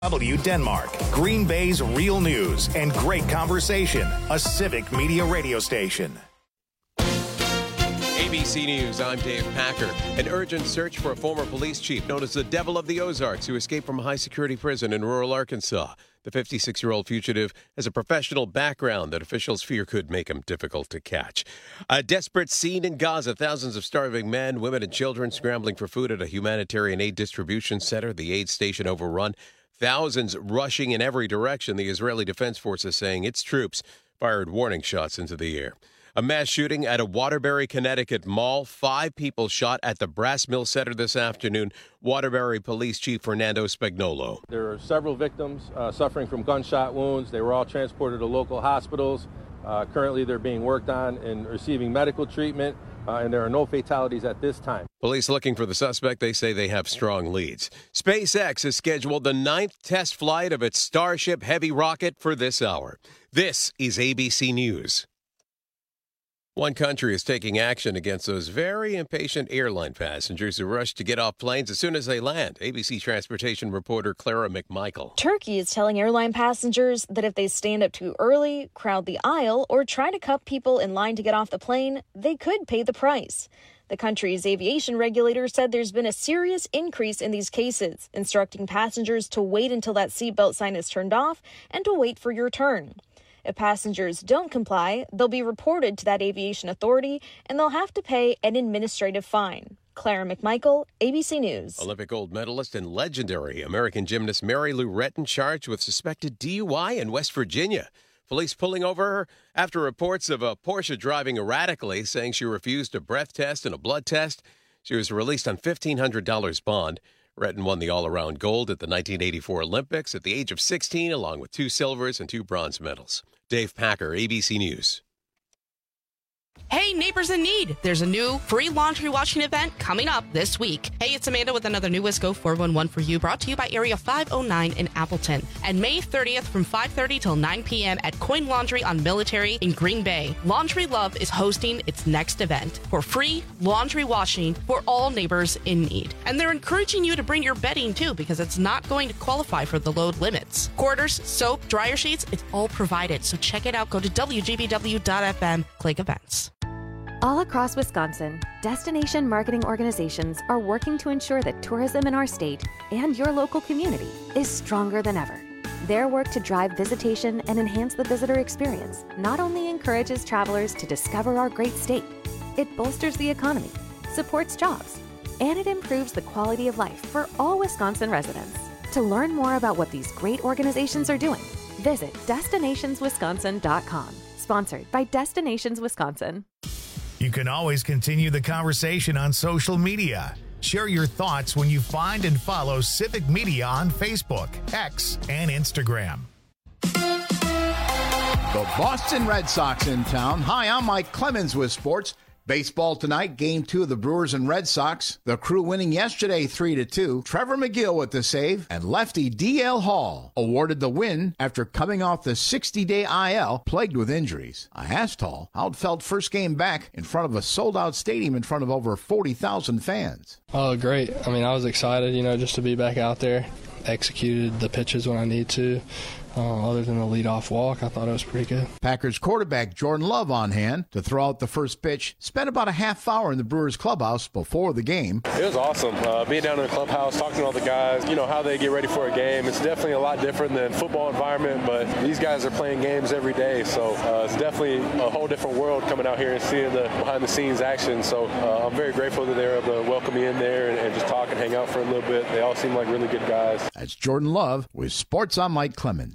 W Denmark, Green Bay's real news and great conversation, a civic media radio station. ABC News, I'm Dave Packer. An urgent search for a former police chief known as the Devil of the Ozarks who escaped from a high-security prison in rural Arkansas. The 56-year-old fugitive has a professional background that officials fear could make him difficult to catch. A desperate scene in Gaza. Thousands of starving men, women, and children scrambling for food at a humanitarian aid distribution center. The aid station overrun. Thousands rushing in every direction. The Israeli Defense Force is saying its troops fired warning shots into the air. A mass shooting at a Waterbury, Connecticut mall. 5 people shot at the Brass Mill Center this afternoon. Waterbury Police Chief Fernando Spagnolo. There are several victims suffering from gunshot wounds. They were all transported to local hospitals. Currently, they're being worked on and receiving medical treatment. And there are no fatalities at this time. Police looking for the suspect. They say they have strong leads. SpaceX has scheduled the 9th test flight of its Starship Heavy rocket for this hour. This is ABC News. One country is taking action against those very impatient airline passengers who rush to get off planes as soon as they land. ABC transportation reporter Clara McMichael. Turkey is telling airline passengers that if they stand up too early, crowd the aisle, or try to cut people in line to get off the plane, they could pay the price. The country's aviation regulator said there's been a serious increase in these cases, instructing passengers to wait until that seatbelt sign is turned off and to wait for your turn. If passengers don't comply, they'll be reported to that aviation authority, and they'll have to pay an administrative fine. Clara McMichael, ABC News. Olympic gold medalist and legendary American gymnast Mary Lou Retton charged with suspected DUI in West Virginia. Police pulling over her after reports of a Porsche driving erratically, saying she refused a breath test and a blood test. She was released on $1,500 bond. Retton won the all-around gold at the 1984 Olympics at the age of 16, along with 2 silvers and 2 bronze medals. Dave Packer, ABC News. Hey, neighbors in need. There's a new free laundry washing event coming up this week. Hey, it's Amanda with another new Wisco 411 for you, brought to you by Area 509 in Appleton. And May 30th from 5:30 till 9 p.m. at Coin Laundry on Military in Green Bay. Laundry Love is hosting its next event for free laundry washing for all neighbors in need. And they're encouraging you to bring your bedding, too, because it's not going to qualify for the load limits. Quarters, soap, dryer sheets, it's all provided. So check it out. Go to WGBW.FM, click events. All across Wisconsin, destination marketing organizations are working to ensure that tourism in our state and your local community is stronger than ever. Their work to drive visitation and enhance the visitor experience not only encourages travelers to discover our great state, it bolsters the economy, supports jobs, and it improves the quality of life for all Wisconsin residents. To learn more about what these great organizations are doing, visit destinationswisconsin.com. Sponsored by Destinations Wisconsin. You can always continue the conversation on social media. Share your thoughts when you find and follow Civic Media on Facebook, X, and Instagram. The Boston Red Sox in town. Hi, I'm Mike Clemens with sports. Baseball tonight, Game 2 of the Brewers and Red Sox. The Crew winning yesterday 3-2. Trevor McGill with the save. And lefty D.L. Hall awarded the win after coming off the 60-day IL plagued with injuries. I asked Hall how it felt first game back in front of a sold-out stadium in front of over 40,000 fans. Oh, great. I mean, I was excited, just to be back out there. Executed the pitches when I need to. Other than the leadoff walk, I thought it was pretty good. Packers quarterback Jordan Love on hand to throw out the first pitch. Spent about a half hour in the Brewers clubhouse before the game. It was awesome. Being down in the clubhouse, talking to all the guys, how they get ready for a game. It's definitely a lot different than football environment, but these guys are playing games every day, so it's definitely a whole different world coming out here and seeing the behind-the-scenes action. So I'm very grateful that they were able to welcome me in there and just talk and hang out for a little bit. They all seem like really good guys. That's Jordan Love with Sports on Mike Clemens.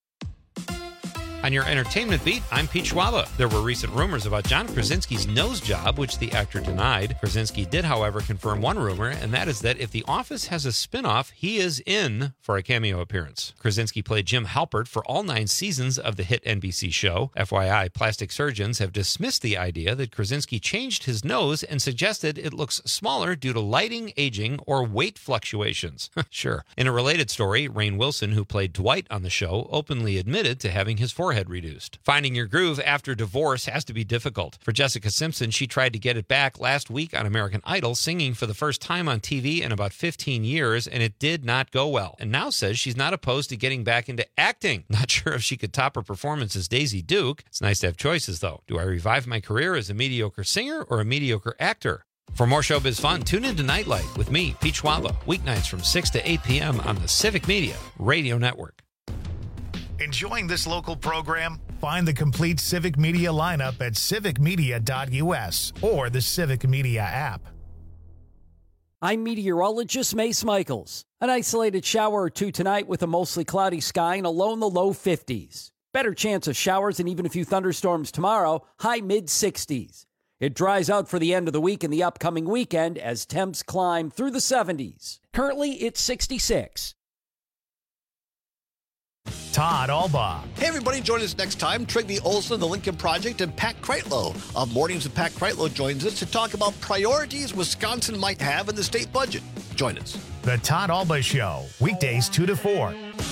On your entertainment beat, I'm Pete Schwaba. There were recent rumors about John Krasinski's nose job, which the actor denied. Krasinski did, however, confirm one rumor, and that is that if The Office has a spinoff, he is in for a cameo appearance. Krasinski played Jim Halpert for all 9 seasons of the hit NBC show. FYI, plastic surgeons have dismissed the idea that Krasinski changed his nose and suggested it looks smaller due to lighting, aging, or weight fluctuations. Sure. In a related story, Rainn Wilson, who played Dwight on the show, openly admitted to having his forehead forehead reduced. Finding your groove after divorce has to be difficult. For Jessica Simpson, she tried to get it back last week on American Idol, singing for the first time on TV in about 15 years, and it did not go well. And now says she's not opposed to getting back into acting. Not sure if she could top her performance as Daisy Duke. It's nice to have choices, though. Do I revive my career as a mediocre singer or a mediocre actor? For more showbiz fun, tune into Nightlight with me, Pete Schwaba, weeknights from 6 to 8 p.m. on the Civic Media Radio Network. Enjoying this local program? Find the complete Civic Media lineup at civicmedia.us or the Civic Media app. I'm meteorologist Mace Michaels. An isolated shower or two tonight with a mostly cloudy sky and a low in the low 50s. Better chance of showers and even a few thunderstorms tomorrow, high mid-60s. It dries out for the end of the week and the upcoming weekend as temps climb through the 70s. Currently, it's 66. Todd Albaugh. Hey, everybody, join us next time. Trygve Olsen of the Lincoln Project and Pat Kreitlow of Mornings with Pat Kreitlow joins us to talk about priorities Wisconsin might have in the state budget. Join us. The Todd Albaugh Show, weekdays 2 to 4.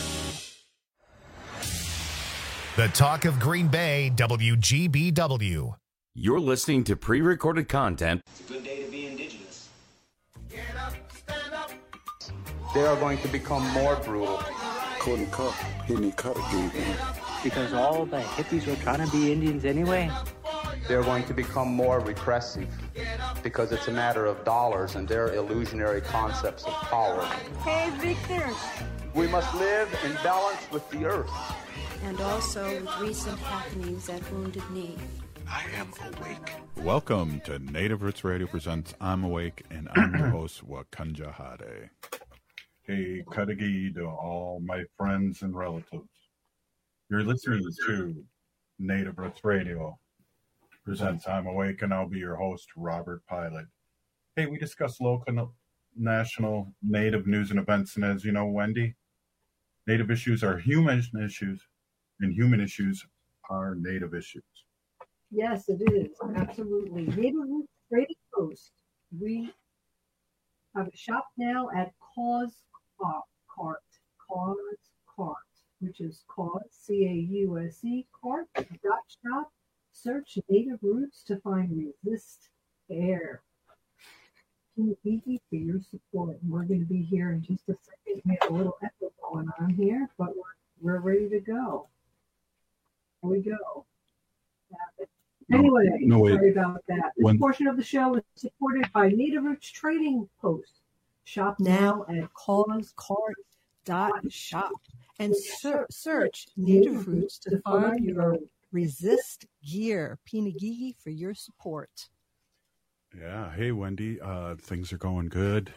The Talk of Green Bay, WGBW. You're listening to pre-recorded content. It's a good day to be indigenous. Get up, stand up. They are going to become more brutal. Couldn't cut, any cut again. Because all the hippies were trying to be Indians anyway. They're going to become more repressive because it's a matter of dollars and their illusionary concepts of power. Hey, Victor. We must live in balance with the earth. And also with recent happenings at Wounded Knee. I am awake. Welcome to Native Roots Radio presents I'm Awake, and I'm your host, Wakanja Hade. Hey, Kadagi to all my friends and relatives. You're listening to Native Roots Radio presents I'm Awake, and I'll be your host, Robert Pilot. Hey, we discuss local, national, Native news and events, and as you know, Wendy, Native issues are human issues, and human issues are Native issues. Yes, it is. Absolutely. Native Roots Trading Post. We have a shop now at Cause Cart, which is Cause, C-A-U-S-E, cart.shop. Search Native Roots to find Resist Air. Thank you for your support. We're going to be here in just a second. We have a little echo going on here, but we're ready to go. Here we go. Anyway, sorry about that. This portion of the show is supported by Native Roots Trading Post. Shop now at causecart.shop and search Native Roots to find your Resist gear. Pinagigi for your support. Yeah. Hey, Wendy. Things are going good.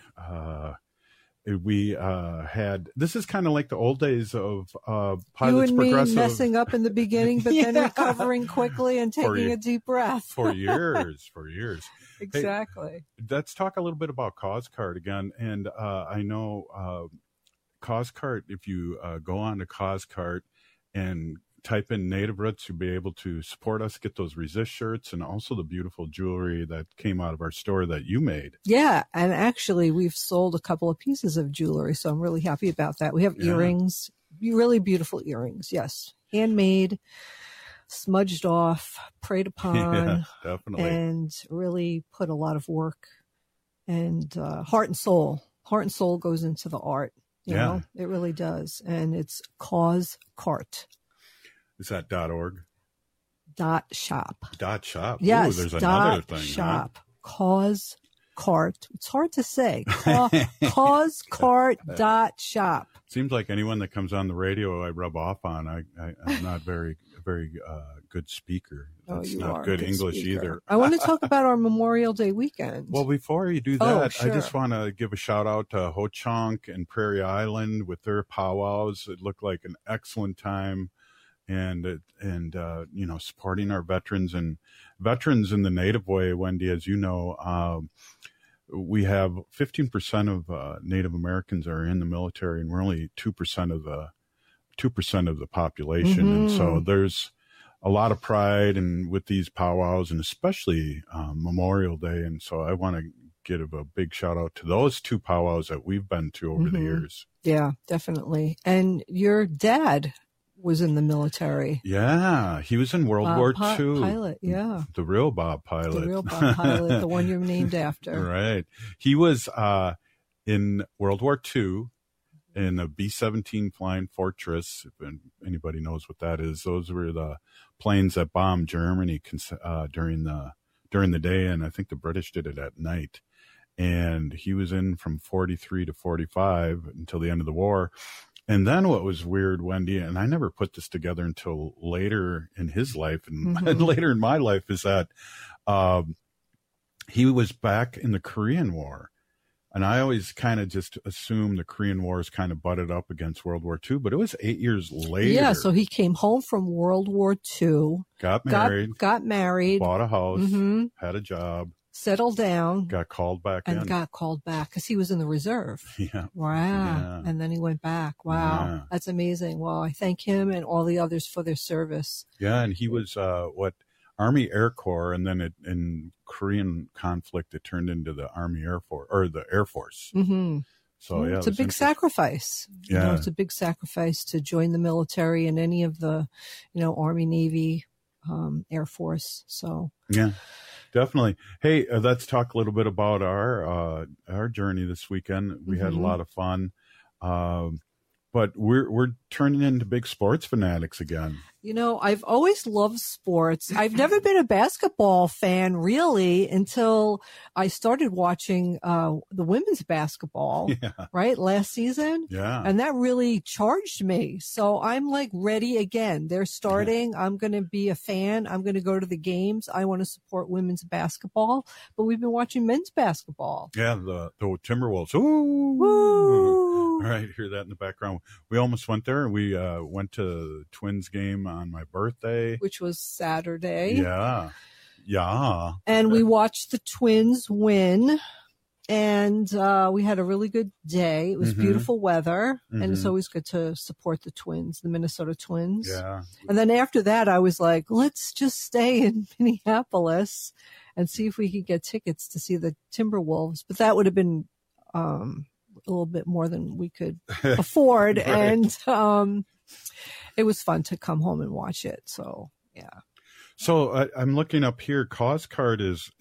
We had, this is kind of like the old days of Pilots You and Progressive. me messing up in the beginning, but then recovering quickly and taking a deep breath. For years. Exactly. Hey, let's talk a little bit about CauseCart again. And I know CauseCart, if you go on to CauseCart and type in Native Roots, you'll be able to support us, get those Resist shirts, and also the beautiful jewelry that came out of our store that you made. Yeah, and actually we've sold a couple of pieces of jewelry, so I'm really happy about that. We have earrings, really beautiful earrings, yes. Handmade, smudged off, preyed upon. Yeah, definitely. And really put a lot of work and heart and soul. Heart and soul goes into the art, you know? It really does. And it's CauseCart. Is that .org? .shop. .shop. Yes. Ooh, there's another thing. .shop. Huh? CauseCart. It's hard to say. CauseCart.shop. Seems like anyone that comes on the radio, I rub off on. I'm not very good speaker. That's not good English either. I want to talk about our Memorial Day weekend. Well, before you do that, sure. I just want to give a shout out to Ho-Chunk and Prairie Island with their powwows. It looked like an excellent time. And you know, supporting our veterans and veterans in the Native way, Wendy, as you know, we have 15% of Native Americans are in the military, and we're only 2% of the population. And so there's a lot of pride and with these powwows, and especially Memorial Day. And so I want to give a big shout out to those two powwows that we've been to over the years. Yeah, definitely. And your dad was in the military. Yeah, he was in World War II. Pilot, yeah. The real Bob Pilot. The real Bob Pilot, the one you're named after. Right. He was in World War II in a B-17 Flying Fortress. If anybody knows what that is, those were the planes that bombed Germany during the day, and I think the British did it at night. And he was in from 43 to 45 until the end of the war. And then what was weird, Wendy, and I never put this together until later in his life and later in my life, is that he was back in the Korean War. And I always kind of just assumed the Korean Wars kind of butted up against World War II, but it was 8 years later. Yeah, so he came home from World War II. Got married. Got married. Bought a house. Had a job. Settled down. Got called back in. And got called back because he was in the reserve. Yeah. Wow. Yeah. And then he went back. Wow. Yeah. That's amazing. Well, I thank him and all the others for their service. Yeah, and he was Army Air Corps, and then in Korean conflict, it turned into the Army Air Force or the Air Force. Mm-hmm. So yeah, it's a big sacrifice. Yeah, you know, it's a big sacrifice to join the military and any of the, Army, Navy, Air Force. So yeah, definitely. Hey, let's talk a little bit about our journey this weekend. We had a lot of fun. But we're turning into big sports fanatics again. I've always loved sports. I've never been a basketball fan really until I started watching the women's basketball, right, last season. Yeah. And that really charged me. So I'm like ready again. They're starting. I'm going to be a fan. I'm going to go to the games. I want to support women's basketball. But we've been watching men's basketball. Yeah, the Timberwolves. Ooh. Woo! All right, hear that in the background. We almost went there. We went to the Twins game on my birthday, which was Saturday. Yeah. And we watched the Twins win, and we had a really good day. It was beautiful weather, and it's always good to support the Twins, the Minnesota Twins. Yeah. And then after that, I was like, let's just stay in Minneapolis and see if we could get tickets to see the Timberwolves. But that would have been a little bit more than we could afford. Right. And it was fun to come home and watch it. So, yeah. So I'm looking up here. Cause Card is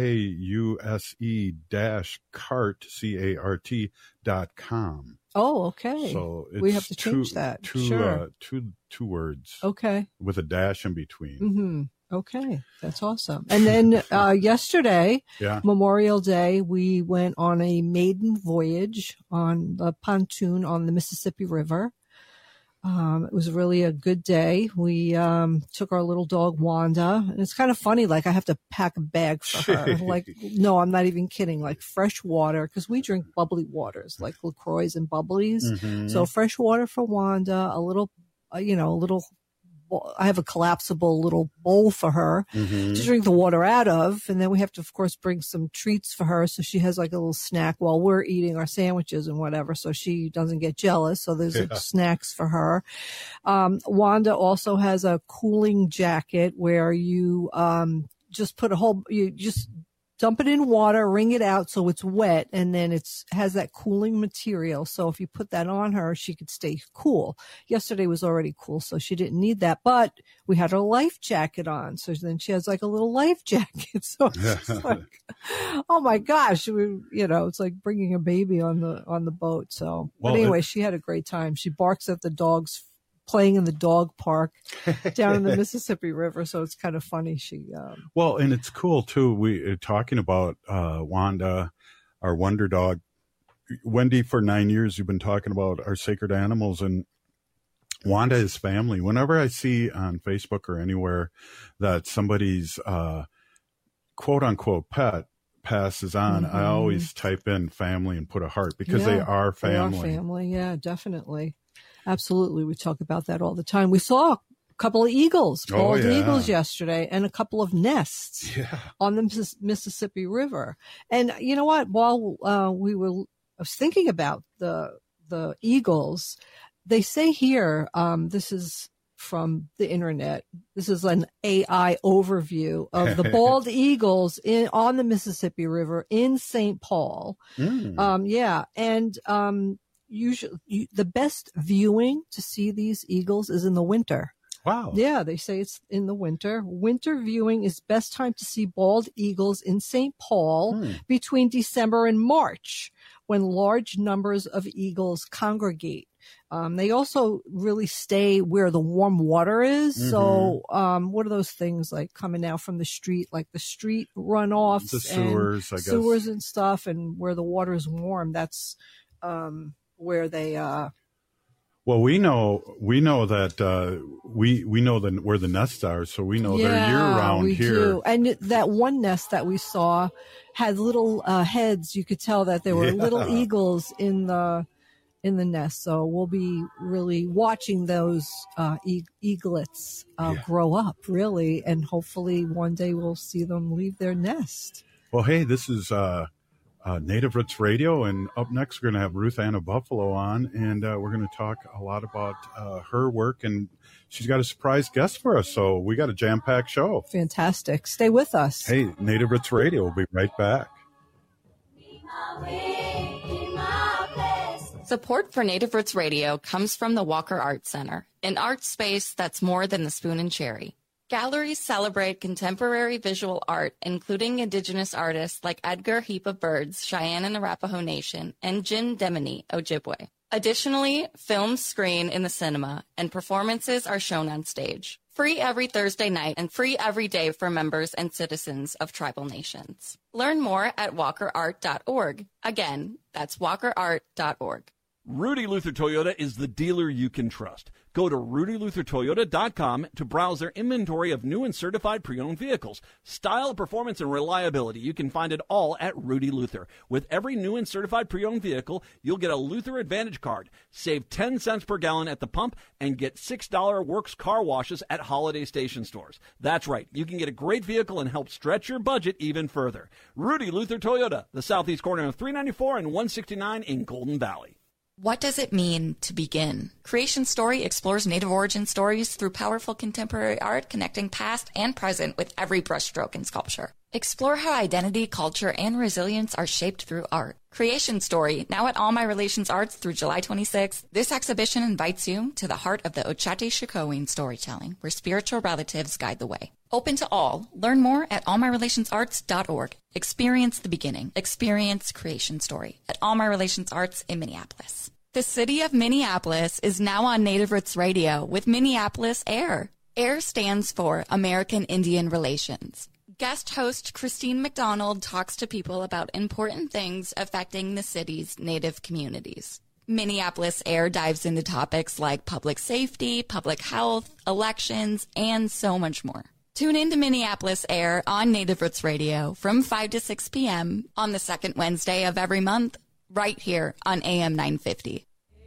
CAUSE-CART.com. Oh, okay. So it's we have to change that. Two words. Okay. With a dash in between. Mm-hmm. Okay. That's awesome. And then yesterday, Memorial Day, we went on a maiden voyage on the pontoon on the Mississippi River. It was really a good day. We took our little dog, Wanda. And it's kind of funny, like I have to pack a bag for her. Like, no, I'm not even kidding. Like fresh water, because we drink bubbly waters, like LaCroix and bubblies. Mm-hmm. So fresh water for Wanda, a little, I have a collapsible little bowl for her to drink the water out of. And then we have to, of course, bring some treats for her. So she has like a little snack while we're eating our sandwiches and whatever. So she doesn't get jealous. So there's like snacks for her. Wanda also has a cooling jacket where you, just put you just dump it in water, wring it out so it's wet, and then has that cooling material. So if you put that on her, she could stay cool. Yesterday was already cool, so she didn't need that. But we had her life jacket on, so then she has like a little life jacket. So it's like, oh my gosh, it's like bringing a baby on the boat. So, but anyway, she had a great time. She barks at the dogs playing in the dog park down in the Mississippi River. So it's kind of funny. Well, and it's cool too. We talking about Wanda, our wonder dog. Wendy, for 9 years, you've been talking about our sacred animals, and Wanda is family. Whenever I see on Facebook or anywhere that somebody's quote unquote pet passes on, I always type in family and put a heart, because they are family. They are family. Yeah, definitely. Absolutely. We talk about that all the time. We saw a couple of eagles, bald eagles yesterday, and a couple of nests on the Mississippi River. And you know what? While I was thinking about the eagles, they say here, this is from the internet. This is an AI overview of the bald eagles on the Mississippi River in St. Paul. And usually the best viewing to see these eagles is in the winter. Wow. Yeah, they say it's in the winter. Winter viewing is best time to see bald eagles in St. Paul between December and March, when large numbers of eagles congregate. They also really stay where the warm water is. Mm-hmm. So, what are those things like coming out from the street, like the street runoffs, the sewers, I guess. Sewers and stuff, and where the water is warm. That's where they. Well, we know that we know where the nests are, so we know they're year round here. Do. And that one nest that we saw had little heads. You could tell that there were little eagles in the nest. So we'll be really watching those eaglets grow up, really, and hopefully one day we'll see them leave their nest. Well, hey, this is Native Roots Radio, and up next we're going to have Ruth Anna Buffalo on, and we're going to talk a lot about her work, and she's got a surprise guest for us, so we got a jam-packed show. Fantastic. Stay with us. Hey, Native Roots Radio, we'll be right back. Support for Native Roots Radio comes from the Walker Art Center, an art space that's more than the spoon and cherry. Galleries celebrate contemporary visual art, including Indigenous artists like Edgar Heap of Birds, Cheyenne and Arapaho Nation, and Jin Demini, Ojibwe. Additionally, films screen in the cinema, and performances are shown on stage. Free every Thursday night and free every day for members and citizens of tribal nations. Learn more at walkerart.org. Again, that's walkerart.org. Rudy Luther Toyota is the dealer you can trust. Go to rudyluthertoyota.com to browse their inventory of new and certified pre-owned vehicles. Style, performance, and reliability, you can find it all at Rudy Luther. With every new and certified pre-owned vehicle, you'll get a Luther Advantage card, save 10 cents per gallon at the pump, and get $6 Works car washes at Holiday Station stores. That's right, you can get a great vehicle and help stretch your budget even further. Rudy Luther Toyota, the southeast corner of 394 and 169 in Golden Valley. What does it mean to begin? Creation Story explores Native origin stories through powerful contemporary art, connecting past and present with every brushstroke in sculpture. Explore how identity, culture, and resilience are shaped through art. Creation Story, now at All My Relations Arts through July 26th. This exhibition invites you to the heart of the Ochate-Shikowin storytelling, where spiritual relatives guide the way. Open to all. Learn more at allmyrelationsarts.org. Experience the beginning. Experience Creation Story at All My Relations Arts in Minneapolis. The city of Minneapolis is now on Native Roots Radio with Minneapolis AIR. AIR stands for American Indian Relations. Guest host Christine McDonald talks to people about important things affecting the city's Native communities. Minneapolis AIR dives into topics like public safety, public health, elections, and so much more. Tune in to Minneapolis AIR on Native Roots Radio from 5 to 6 p.m. on the second Wednesday of every month, right here on AM 950.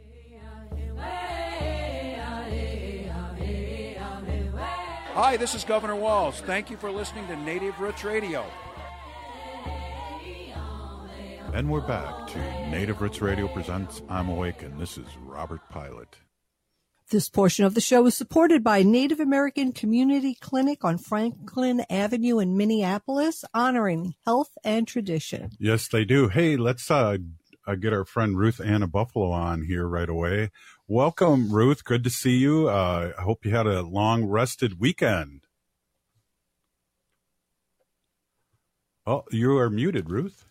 Hi, this is Governor Walz. Thank you for listening to Native Roots Radio. And we're back to Native Roots Radio presents I'm Awake, and this is Robert Pilot. This portion of the show is supported by Native American Community Clinic on Franklin Avenue in Minneapolis, honoring health and tradition. Yes, they do. Hey, let's get our friend Ruth Anna Buffalo on here right away. Welcome, Ruth. Good to see you. I hope you had a long, rested weekend. Oh, you are muted, Ruth.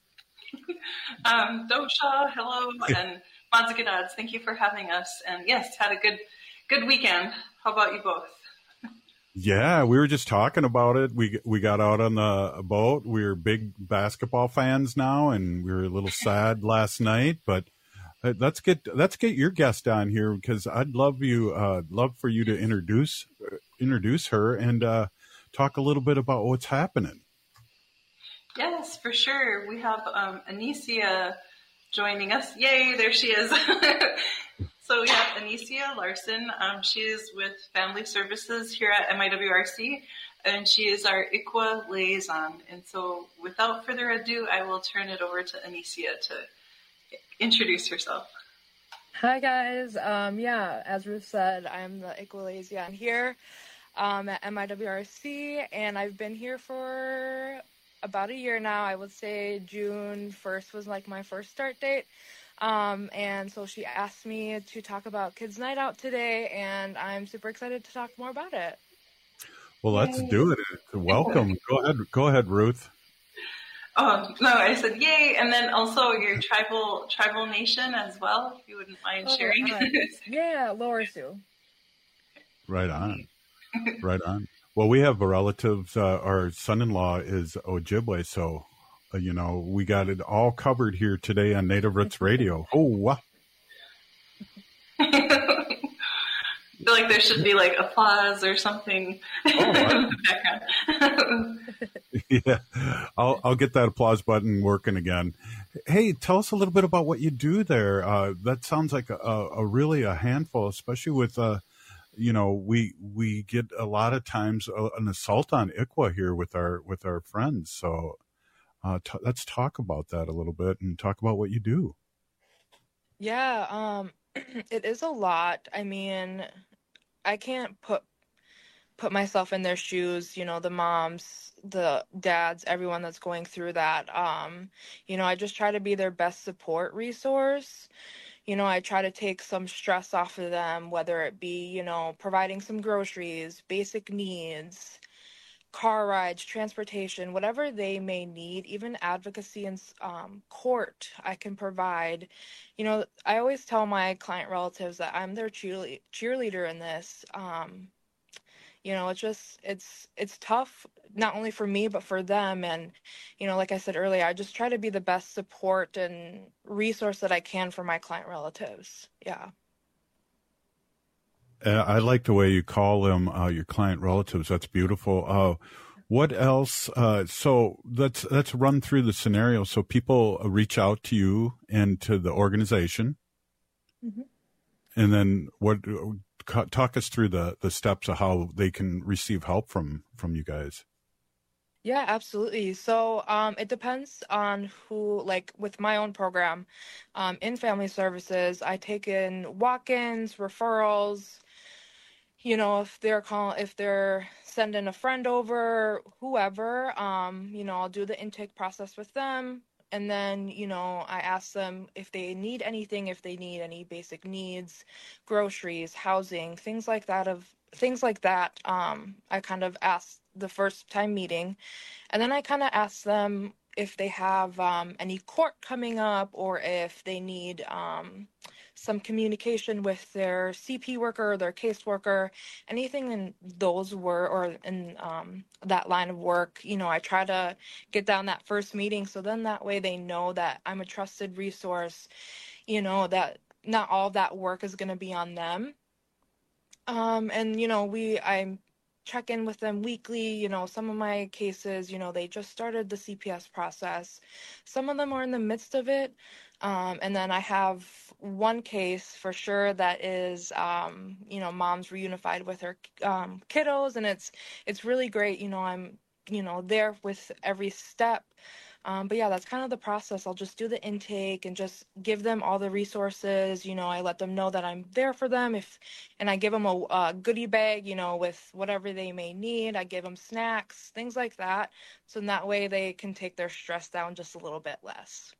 Dosha, hello, and Mazagadads, thank you for having us. And yes, had a good weekend. How about you both? Yeah, we were just talking about it. We got out on the boat. We're big basketball fans now, and we were a little sad last night. But let's get your guest on here, because I'd love for you to introduce her and talk a little bit about what's happening. Yes, for sure. We have Anicia joining us. Yay, there she is. So we have Anicia Larson. She is with Family Services here at MIWRC, and she is our ICWA liaison. And so without further ado, I will turn it over to Anicia to introduce herself. Hi, guys. As Ruth said, I'm the ICWA liaison here at MIWRC, and I've been here for about a year now. I would say June 1st was like my first start date. And so she asked me to talk about Kids Night Out today, and I'm super excited to talk more about it. Well, let's do it. Welcome. Go ahead, Ruth. Oh, no, I said yay, and then also your tribal nation as well, if you wouldn't mind sharing. Yeah, Lower Sioux. Right on. Right on. Well, we have relatives. Our son-in-law is Ojibwe, so, we got it all covered here today on Native Roots Radio. Oh, wow. I feel like there should be like applause or something in the background. Yeah, I'll get that applause button working again. Hey, tell us a little bit about what you do there. That sounds like really a handful, especially with we get a lot of times an assault on ICWA here with our friends. So let's talk about that a little bit and talk about what you do. Yeah, it is a lot. I mean, I can't put myself in their shoes, the moms, the dads, everyone that's going through that. I just try to be their best support resource. I try to take some stress off of them, whether it be, providing some groceries, basic needs, car rides, transportation, whatever they may need, even advocacy in court, I can provide. I always tell my client relatives that I'm their cheerleader in this. It's tough, not only for me, but for them. And, like I said earlier, I just try to be the best support and resource that I can for my client relatives. Yeah. I like the way you call them your client relatives. That's beautiful. What else? So let's run through the scenario. So people reach out to you and to the organization, and then talk us through the steps of how they can receive help from you guys. Yeah, absolutely. So it depends on who, like with my own program, in family services, I take in walk-ins, referrals. If they're sending a friend over, whoever, I'll do the intake process with them. And then, I ask them if they need anything, if they need any basic needs, groceries, housing, things like that. I kind of ask the first time meeting. And then I kind of ask them if they have any court coming up, or if they need some communication with their CP worker or their caseworker, anything in that line of work. I try to get down that first meeting, so then that way they know that I'm a trusted resource, that not all of that work is going to be on them. I check in with them weekly. Some of my cases, they just started the CPS process. Some of them are in the midst of it. And then I have one case for sure that is, mom's reunified with her kiddos, and it's really great. I'm, there with every step. But yeah, that's kind of the process. I'll just do the intake and just give them all the resources. I let them know that I'm there for them. And I give them a goodie bag, with whatever they may need. I give them snacks, things like that. So in that way they can take their stress down just a little bit less.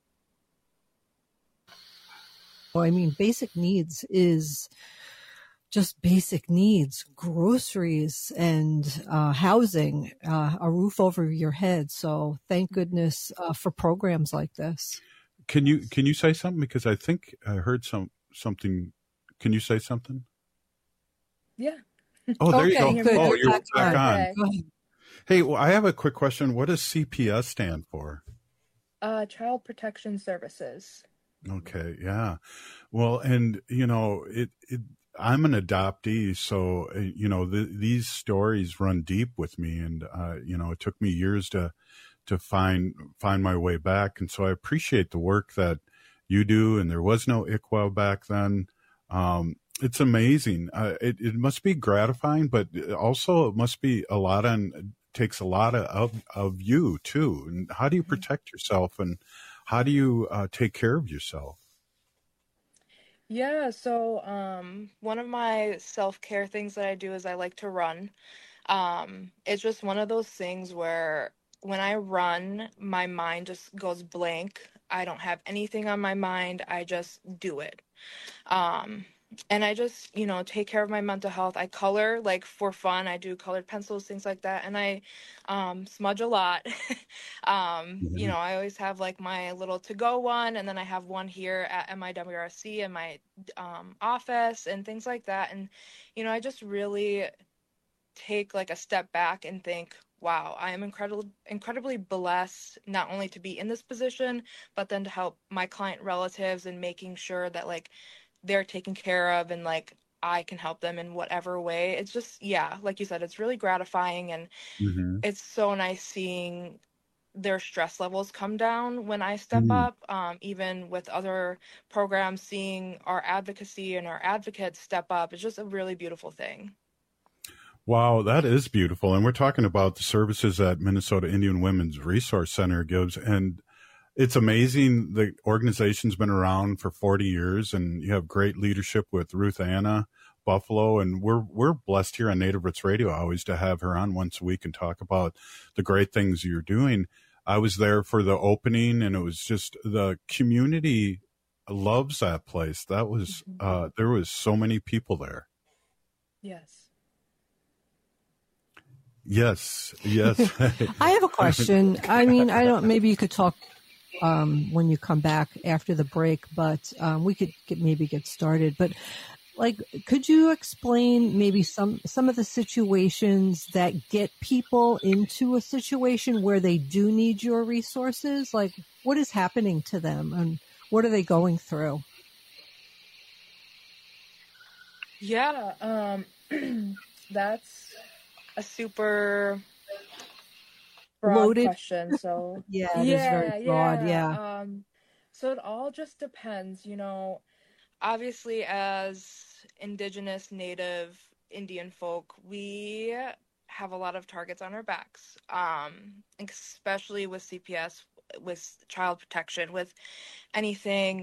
Well, I mean, basic needs is just basic needs, groceries and housing, a roof over your head. So thank goodness for programs like this. Can you say something? Because I think I heard something. Can you say something? Yeah. Oh, there okay, you go. Good. Oh, you're back on. Okay. Go ahead. Hey, well, I have a quick question. What does CPS stand for? Child Protection Services. Okay, yeah. Well, and I'm an adoptee, so these stories run deep with me, and it took me years to find my way back, and so I appreciate the work that you do. And there was no ICWA back then. It's amazing. It must be gratifying, but also it must be takes a lot of you too. And how do you protect yourself, and how do you take care of yourself? Yeah, so one of my self-care things that I do is I like to run. It's just one of those things where when I run, my mind just goes blank. I don't have anything on my mind. I just do it. And I just, take care of my mental health. I color, like, for fun. I do colored pencils, things like that. And I smudge a lot. I always have, like, my little to-go one. And then I have one here at MIWRC in my office and things like that. And, I just really take, like, a step back and think, wow, I am incredibly blessed not only to be in this position, but then to help my client relatives and making sure that, like, they're taken care of and, like, I can help them in whatever way. It's just, like you said, it's really gratifying, and it's so nice seeing their stress levels come down when I step up. Even with other programs, seeing our advocacy and our advocates step up is just a really beautiful thing. Wow, that is beautiful. And we're talking about the services that Minnesota Indian Women's Resource Center gives. And it's amazing. The organization's been around for 40 years, and you have great leadership with Ruth Anna Buffalo. And we're blessed here on Native Roots Radio always to have her on once a week and talk about the great things you're doing. I was there for the opening, and it was just the community loves that place. That was there was so many people there. Yes. I have a question. I mean, maybe you could talk when you come back after the break, but we could get started. But, like, could you explain maybe some of the situations that get people into a situation where they do need your resources? Like, what is happening to them and what are they going through? Yeah, that's a super broad loaded question. So it is very broad. Yeah. So it all just depends, obviously as Indigenous, Native, Indian folk, we have a lot of targets on our backs, especially with CPS, with child protection, with anything,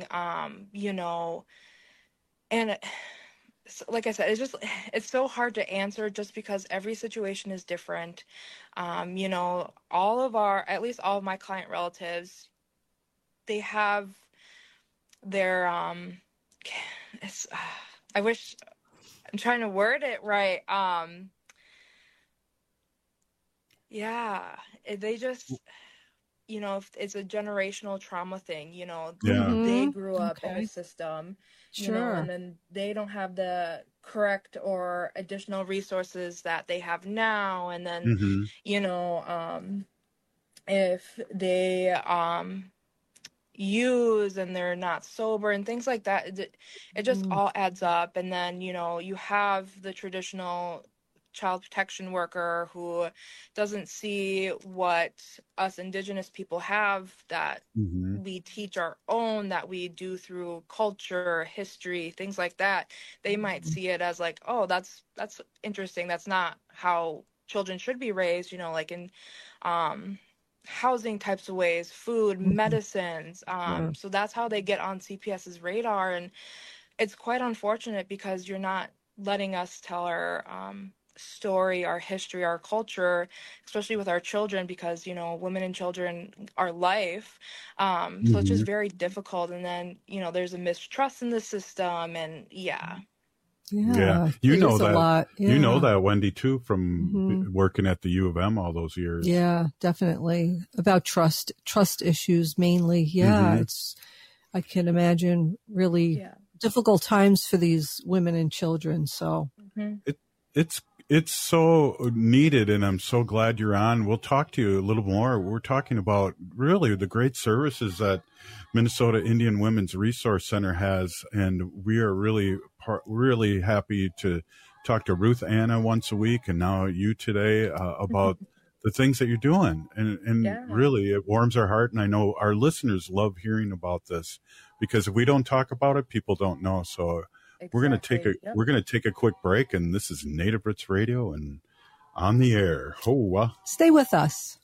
and like I said, it's so hard to answer just because every situation is different. At least all of my client relatives, they have their, I'm trying to word it right. They just, if it's a generational trauma thing, they grew up in a system, and then they don't have the correct or additional resources that they have now. And then, if they use and they're not sober and things like that, it just all adds up. And then, you have the traditional child protection worker who doesn't see what us Indigenous people have, that we teach our own, that we do through culture, history, things like that. They might see it as like, oh, that's interesting. That's not how children should be raised, like in housing types of ways, food, medicines. So that's how they get on CPS's radar. And it's quite unfortunate because you're not letting us tell our story, our history, our culture, especially with our children, because women and children are life. So it's just very difficult. And then there's a mistrust in the system, and you know that. You know that, Wendy, too, from working at the U of M all those years. Yeah, definitely about trust issues mainly. It's, I can imagine, really difficult times for these women and children. So it's so needed, and I'm so glad you're on. We'll talk to you a little more. We're talking about really the great services that Minnesota Indian Women's Resource Center has, and we are really happy to talk to Ruth Anna once a week, and now you today about the things that you're doing. And really, it warms our heart, and I know our listeners love hearing about this, because if we don't talk about it, people don't know. So we're going to take a quick break, and this is Native Roots Radio and on the air. Stay with us.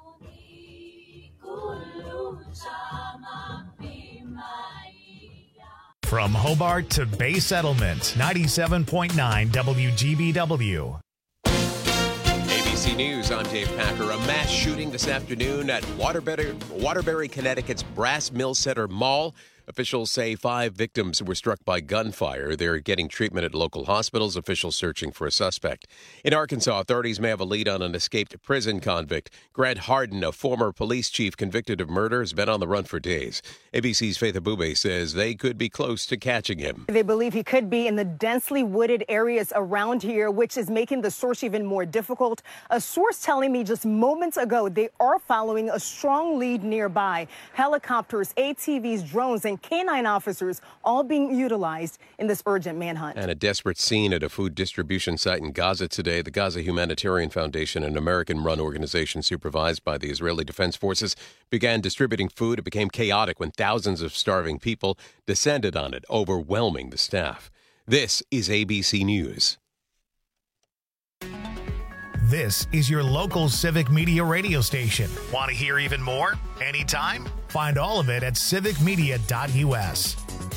From Hobart to Bay Settlement, 97.9 WGBW. ABC News, I'm Dave Packer. A mass shooting this afternoon at Waterbury, Connecticut's Brass Mill Center Mall. Officials say 5 victims were struck by gunfire. They're getting treatment at local hospitals. Officials searching for a suspect. In Arkansas, authorities may have a lead on an escaped prison convict. Grant Harden, a former police chief convicted of murder, has been on the run for days. ABC's Faith Abube says they could be close to catching him. They believe he could be in the densely wooded areas around here, which is making the search even more difficult. A source telling me just moments ago they are following a strong lead nearby. Helicopters, ATVs, drones, and canine officers all being utilized in this urgent manhunt. And a desperate scene at a food distribution site in Gaza today. The Gaza Humanitarian Foundation, an American-run organization supervised by the Israeli Defense Forces, began distributing food. It became chaotic when thousands of starving people descended on it, overwhelming the staff. This is ABC News. This is your local Civic Media radio station. Want to hear even more? Anytime? Find all of it at civicmedia.us.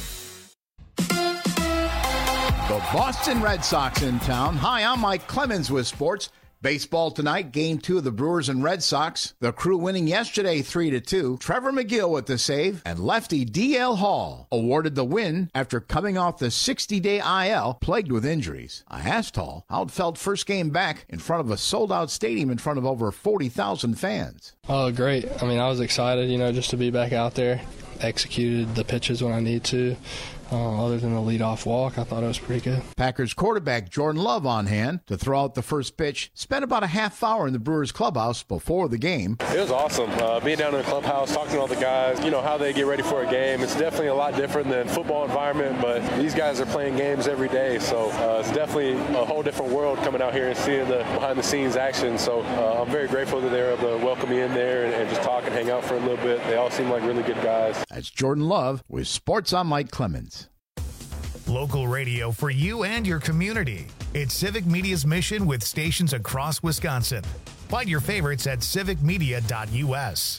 The Boston Red Sox in town. Hi, I'm Mike Clemens with sports. Baseball tonight, Game 2 of the Brewers and Red Sox. The Crew winning yesterday 3-2. Trevor McGill with the save, and lefty D.L. Hall awarded the win after coming off the 60-day IL plagued with injuries. I asked Hall how it felt first game back in front of a sold-out stadium in front of over 40,000 fans. Oh, great. I mean, I was excited, just to be back out there. Executed the pitches when I need to. Other than the leadoff walk, I thought it was pretty good. Packers quarterback Jordan Love on hand to throw out the first pitch. Spent about a half hour in the Brewers clubhouse before the game. It was awesome. Being down in the clubhouse, talking to all the guys, how they get ready for a game. It's definitely a lot different than football environment, but these guys are playing games every day. So it's definitely a whole different world coming out here and seeing the behind-the-scenes action. So I'm very grateful that they were able to welcome me in there and just talk and hang out for a little bit. They all seem like really good guys. That's Jordan Love with Sports. I'm Mike Clemens. Local radio for you and your community. It's Civic Media's mission with stations across Wisconsin. Find your favorites at civicmedia.us.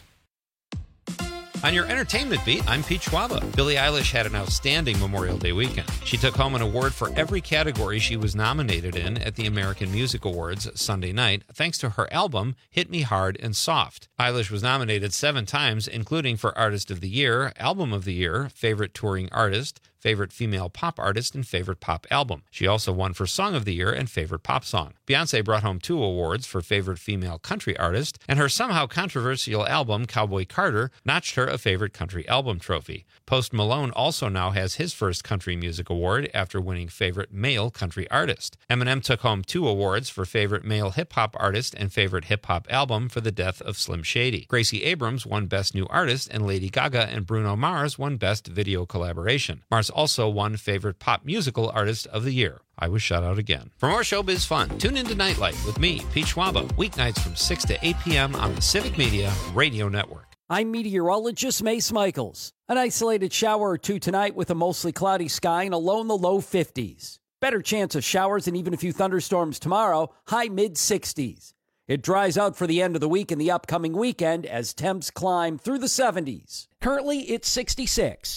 On your entertainment beat, I'm Pete Schwaba. Billie Eilish had an outstanding Memorial Day weekend. She took home an award for every category she was nominated in at the American Music Awards Sunday night, thanks to her album, Hit Me Hard and Soft. Eilish was nominated 7 times, including for Artist of the Year, Album of the Year, Favorite Touring Artist, Favorite Female Pop Artist, and Favorite Pop Album. She also won for Song of the Year and Favorite Pop Song. Beyoncé brought home 2 awards for Favorite Female Country Artist, and her somehow controversial album, Cowboy Carter, notched her a Favorite Country Album trophy. Post Malone also now has his first country music award after winning Favorite Male Country Artist. Eminem took home 2 awards for Favorite Male Hip Hop Artist and Favorite Hip Hop Album for the death of Slim Shady. Gracie Abrams won Best New Artist, and Lady Gaga and Bruno Mars won Best Video Collaboration. Mars also won Favorite Pop Musical Artist of the Year. I was shut out again. For more showbiz fun, tune into Nightlight with me, Pete Schwaba, weeknights from 6 to 8 p.m. on the Civic Media Radio Network. I'm meteorologist Mace Michaels. An isolated shower or 2 tonight with a mostly cloudy sky and a low in the low 50s. Better chance of showers and even a few thunderstorms tomorrow, high mid-60s. It dries out for the end of the week and the upcoming weekend as temps climb through the 70s. Currently, it's 66.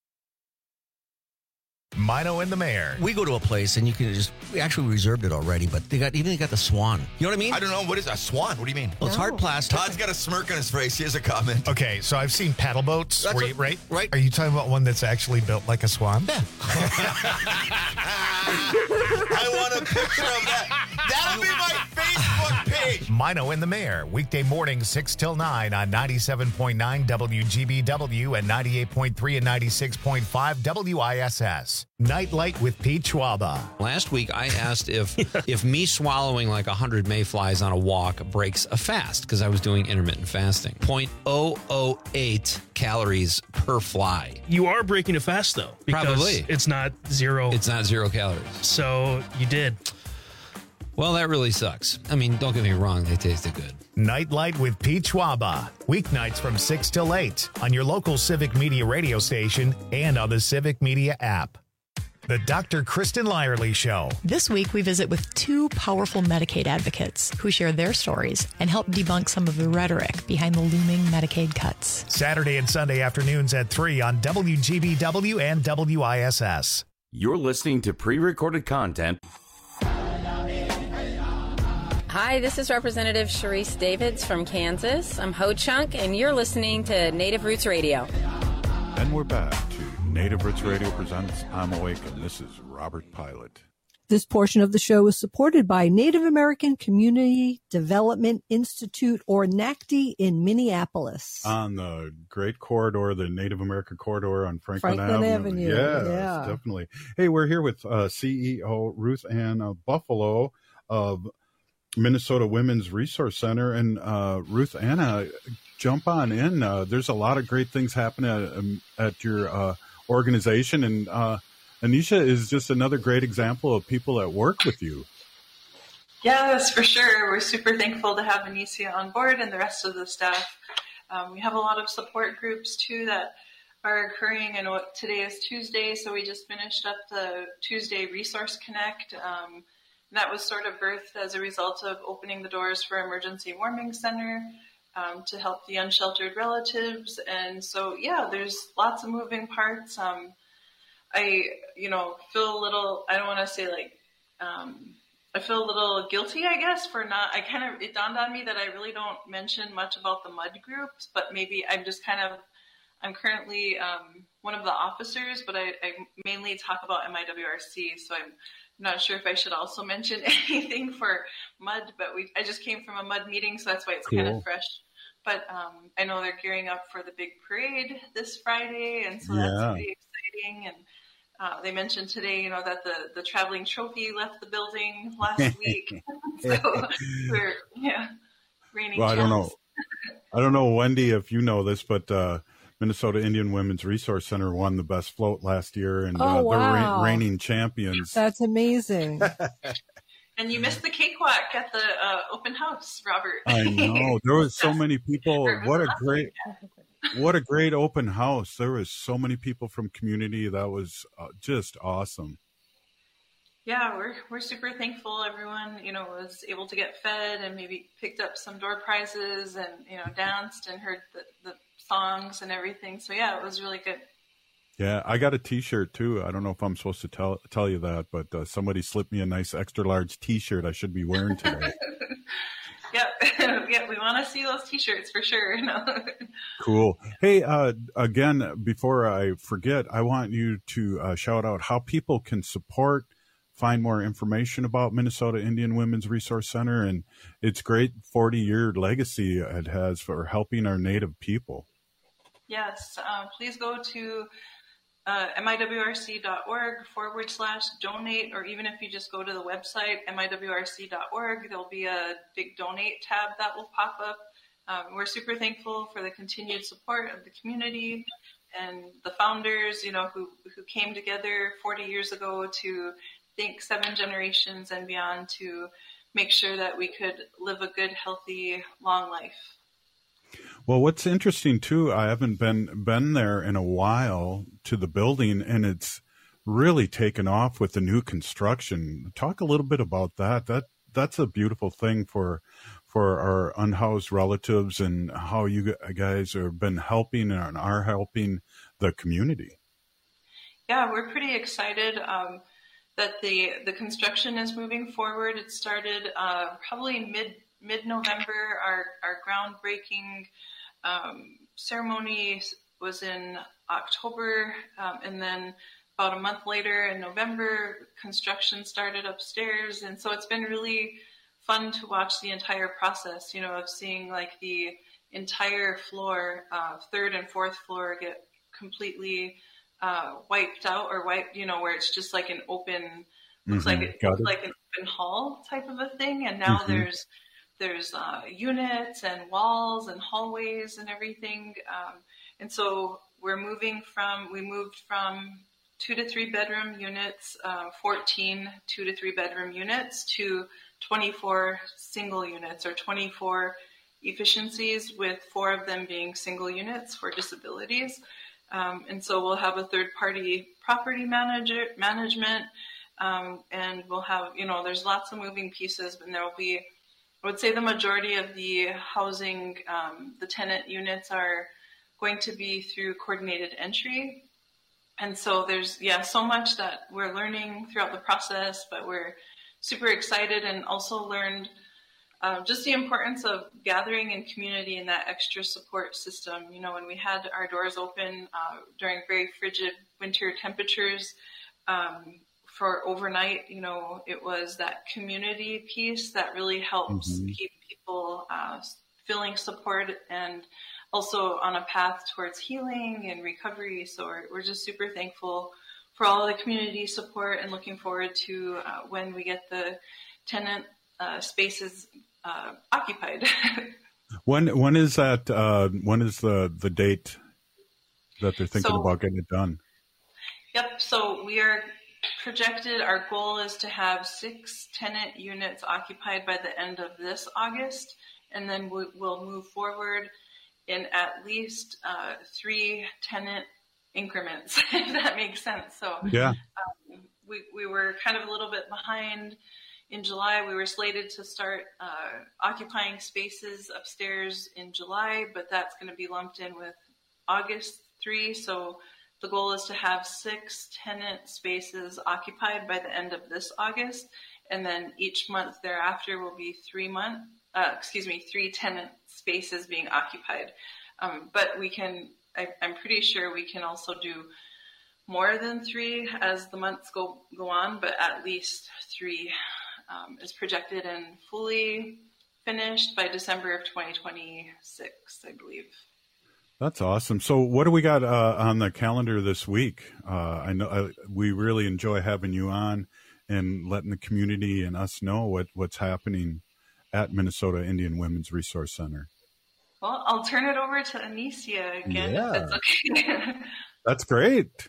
Mino and the Mayor. We go to a place and you can we actually reserved it already, but they got the Swan. You know what I mean? I don't know. What is a Swan? What do you mean? Well, it's hard plastic. Todd's got a smirk on his face. Here's a comment. Okay, so I've seen paddle boats, right? Are you talking about one that's actually built like a swan? Yeah. I want a picture of that. That'll be my Facebook page. Mino and the Mayor, weekday mornings 6 till 9 on 97.9 WGBW and 98.3 and 96.5 WISS. Nightlight with Pete Schwaba. Last week, I asked if me swallowing like 100 mayflies on a walk breaks a fast, because I was doing intermittent fasting. 0.008 calories per fly. You are breaking a fast, though. Because probably. It's not 0. It's not 0 calories. So you did. Well, that really sucks. I mean, don't get me wrong. They tasted good. Nightlight with Pete Schwaba. Weeknights from 6 till 8 on your local Civic Media radio station and on the Civic Media app. The Dr. Kristen Lyerly Show. This week, we visit with 2 powerful Medicaid advocates who share their stories and help debunk some of the rhetoric behind the looming Medicaid cuts. Saturday and Sunday afternoons at 3 on WGBW and WISS. You're listening to pre-recorded content Hi, this is Representative Sharice Davids from Kansas. I'm Ho Chunk, and you're listening to Native Roots Radio. And we're back to Native Roots Radio presents I'm Awake, and this is Robert Pilot. This portion of the show is supported by Native American Community Development Institute, or NACD, in Minneapolis. On the great corridor, the Native American corridor on Franklin Avenue. Yes, yeah, definitely. Hey, we're here with CEO Ruth Ann Buffalo of Minnesota Women's Resource Center. And Ruth Anna, jump on in. There's a lot of great things happening at your organization, and Anisha is just another great example of people that work with you. Yes, for sure. We're super thankful to have Anicia on board and the rest of the staff. We have a lot of support groups too that are occurring. I know today is Tuesday, so we just finished up the Tuesday Resource Connect. That was sort of birthed as a result of opening the doors for Emergency Warming Center to help the unsheltered relatives. And so, yeah, there's lots of moving parts. I feel a little, I don't want to say like, I feel a little guilty, I guess, for not, it dawned on me that I really don't mention much about the MUD groups, but maybe I'm currently one of the officers, but I mainly talk about MIWRC, so I'm not sure if I should also mention anything for MUD, but I just came from a MUD meeting, so that's why it's kind of fresh. But I know they're gearing up for the big parade this Friday, and so that's pretty exciting. And they mentioned today, that the traveling trophy left the building last week. So we're, raining. Well, I don't know, Wendy, if you know this, but Minnesota Indian Women's Resource Center won the best float last year, and they're reigning champions. That's amazing. And you missed the cakewalk at the open house, Robert. I know. There was so many people. What a great open house. There was so many people from community. That was just awesome. Yeah, we're super thankful everyone, was able to get fed and maybe picked up some door prizes and, danced and heard the songs and everything. So, yeah, it was really good. Yeah, I got a T-shirt, too. I don't know if I'm supposed to tell you that, but somebody slipped me a nice extra large T-shirt I should be wearing today. Yeah, we want to see those T-shirts for sure. Cool. Hey, again, before I forget, I want you to shout out how people can find more information about Minnesota Indian Women's Resource Center and its great 40-year legacy it has for helping our Native people. Yes, please go to miwrc.org/donate, or even if you just go to the website, miwrc.org, there'll be a big donate tab that will pop up. We're super thankful for the continued support of the community and the founders, who came together 40 years ago to think 7 generations and beyond to make sure that we could live a good, healthy, long life. Well, what's interesting too, I haven't been there in a while to the building, and it's really taken off with the new construction. Talk a little bit about that. That's a beautiful thing for our unhoused relatives, and how you guys have been helping and are helping the community. Yeah, we're pretty excited that the construction is moving forward. It started probably mid-November. Our groundbreaking ceremony was in October, and then about a month later in November, construction started upstairs. And so it's been really fun to watch the entire process, of seeing like the entire floor, 3rd and 4th floor, get completely wiped out, or where it's just like an open, looks like an open hall type of a thing. And now there's units and walls and hallways and everything. And so we moved from 2 to 3 bedroom units, 14 2 to 3 bedroom units, to 24 single units, or 24 efficiencies, with 4 of them being single units for disabilities. And so we'll have a third-party property management, and we'll have, there's lots of moving pieces, and there will be, I would say the majority of the housing, the tenant units are going to be through coordinated entry. And so there's, so much that we're learning throughout the process, but we're super excited, and also learned just the importance of gathering in community and that extra support system. You know, when we had our doors open during very frigid winter temperatures for overnight, you know, it was that community piece that really helps keep people feeling support and also on a path towards healing and recovery. So we're just super thankful for all the community support and looking forward to when we get the tenant spaces occupied. When is that? When is the date that they're thinking about getting it done? Yep. So we are projected. Our goal is to have 6 tenant units occupied by the end of this August, and then we'll move forward in at least 3 tenant increments, if that makes sense. So yeah, we were kind of a little bit behind. In July, we were slated to start occupying spaces upstairs in July, but that's going to be lumped in with August 3. So the goal is to have 6 tenant spaces occupied by the end of this August, and then each month thereafter will be 3 tenant spaces being occupied. But we can, I'm pretty sure we can also do more than 3 as the months go on, but at least 3 is projected and fully finished by December of 2026, I believe. That's awesome. So what do we got on the calendar this week? I know we really enjoy having you on and letting the community and us know what's happening at Minnesota Indian Women's Resource Center. Well, I'll turn it over to Anicia again, if that's okay. That's great.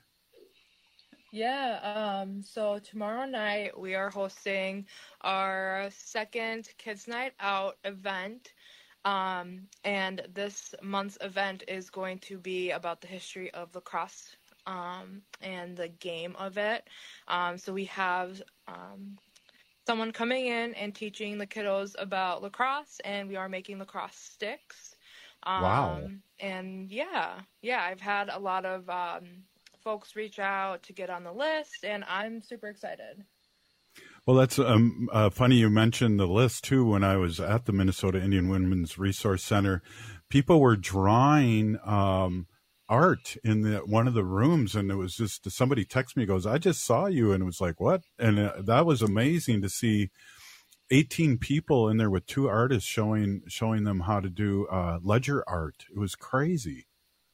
Yeah, so tomorrow night we are hosting our second Kids Night Out event. And this month's event is going to be about the history of lacrosse and the game of it. So we have someone coming in and teaching the kiddos about lacrosse, and we are making lacrosse sticks. Wow. And yeah, I've had a lot of folks reach out to get on the list, and I'm super excited. Well, that's funny you mentioned the list, too. When I was at the Minnesota Indian Women's Resource Center, people were drawing art in one of the rooms, and it was just somebody texted me, goes, I just saw you, and it was like, what? And that was amazing to see 18 people in there with 2 artists showing them how to do ledger art. It was crazy.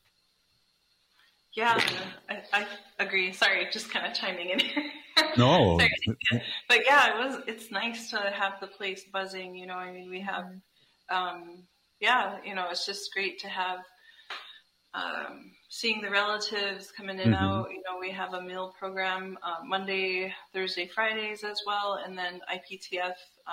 Yeah, I agree. Sorry, just kind of chiming in here. No. But yeah, it's nice to have the place buzzing, you know. I mean, we have, you know, it's just great to have seeing the relatives coming in and out. You know, we have a meal program Monday, Thursday, Fridays as well, and then IPTF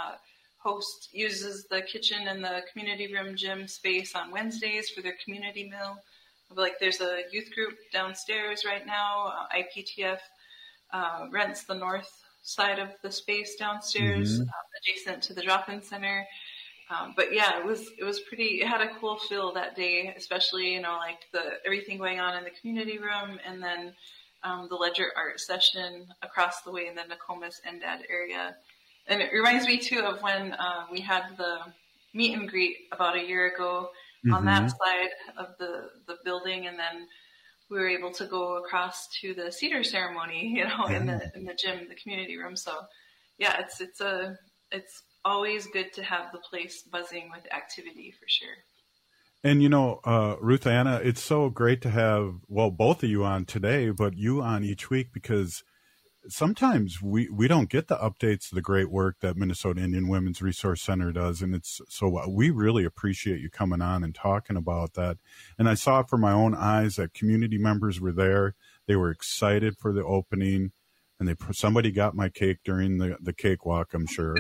uses the kitchen and the community room gym space on Wednesdays for their community meal. Like there's a youth group downstairs right now. IPTF rents the north side of the space downstairs, adjacent to the drop-in center. But yeah, it was pretty. It had a cool feel that day, especially, you know, like everything going on in the community room, and then the ledger art session across the way in the Nokomis Endad area. And it reminds me too of when we had the meet and greet about a year ago on that side of the building, and then we were able to go across to the cedar ceremony, you know, in the gym, the community room. So yeah, it's always good to have the place buzzing with activity for sure. And you know, Ruth Anna, it's so great to have both of you on today, but you on each week, because sometimes we don't get the updates of the great work that Minnesota Indian Women's Resource Center does. And we really appreciate you coming on and talking about that. And I saw it from my own eyes that community members were there. They were excited for the opening, and somebody got my cake during the cakewalk, I'm sure.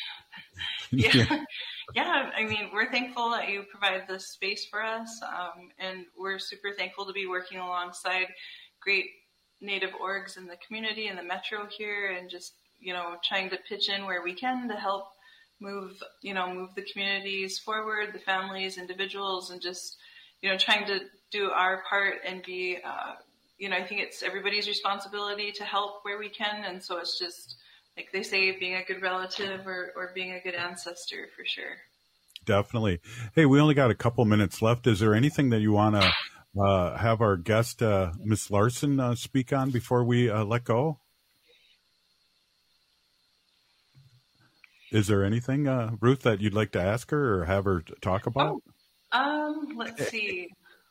Yeah. I mean, we're thankful that you provide this space for us. And we're super thankful to be working alongside great Native orgs in the community and the metro here, and just, you know, trying to pitch in where we can to help move the communities forward, the families, individuals, and just, you know, trying to do our part and be, you know, I think it's everybody's responsibility to help where we can. And so it's just like they say, being a good relative or being a good ancestor for sure. Definitely. Hey, we only got a couple minutes left. Is there anything that you want to have our guest, Miss Larson, speak on before we let go? Is there anything, Ruth, that you'd like to ask her or have her talk about? Let's see.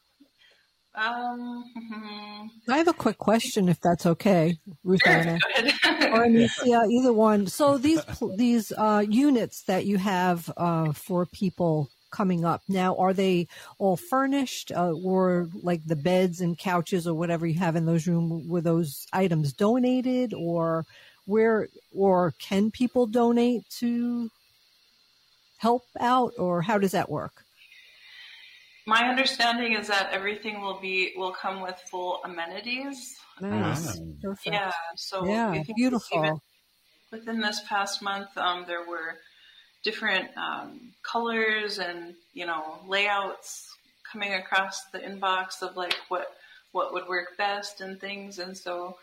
I have a quick question, if that's okay, Ruth Anna. Or Anicia, either one. So these units that you have for people coming up now, are they all furnished, or like the beds and couches or whatever you have in those rooms? Were those items donated, or can people donate to help out, or how does that work? My understanding is that everything will come with full amenities. Nice. Perfect. Yeah. So yeah, I think beautiful. even within this past month, there were different colors and layouts coming across the inbox of like what would work best and things. And so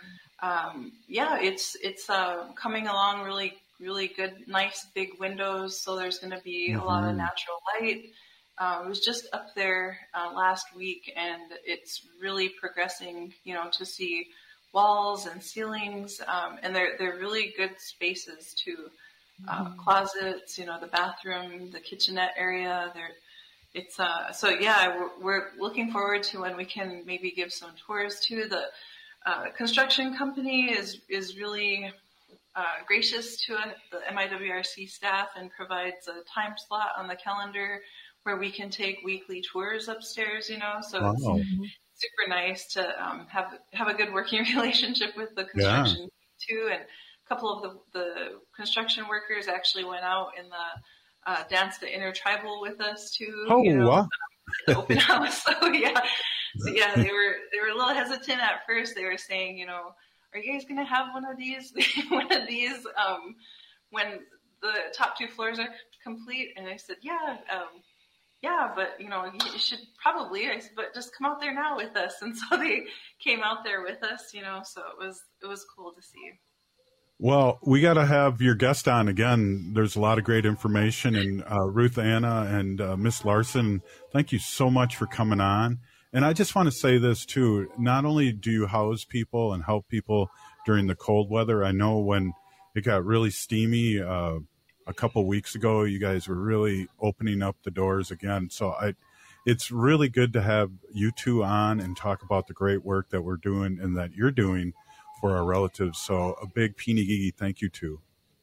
it's coming along really, really good, nice big windows. So there's going to be a lot of natural light. I was just up there last week, and it's really progressing, to see walls and ceilings, and they're really good spaces too. Closets, the bathroom, the kitchenette area. We're looking forward to when we can maybe give some tours too. The construction company is really gracious to the MIWRC staff and provides a time slot on the calendar where we can take weekly tours upstairs, so wow. It's super nice to have a good working relationship with the construction too. And a couple of the construction workers actually went out in the Dance the Intertribal with us too. Oh, wow. The open house. So they were a little hesitant at first. They were saying, are you guys going to have one of these when the top 2 floors are complete? And I said, but you should probably. I said, but just come out there now with us. And so they came out there with us, so it was cool to see. Well, we got to have your guest on again. There's a lot of great information, and Ruth Anna and Miss Larson, thank you so much for coming on. And I just want to say this too. Not only do you house people and help people during the cold weather, I know when it got really steamy, a couple weeks ago, you guys were really opening up the doors again. So it's really good to have you two on and talk about the great work that we're doing and that you're doing for our relatives. So a big Peeny thank you too.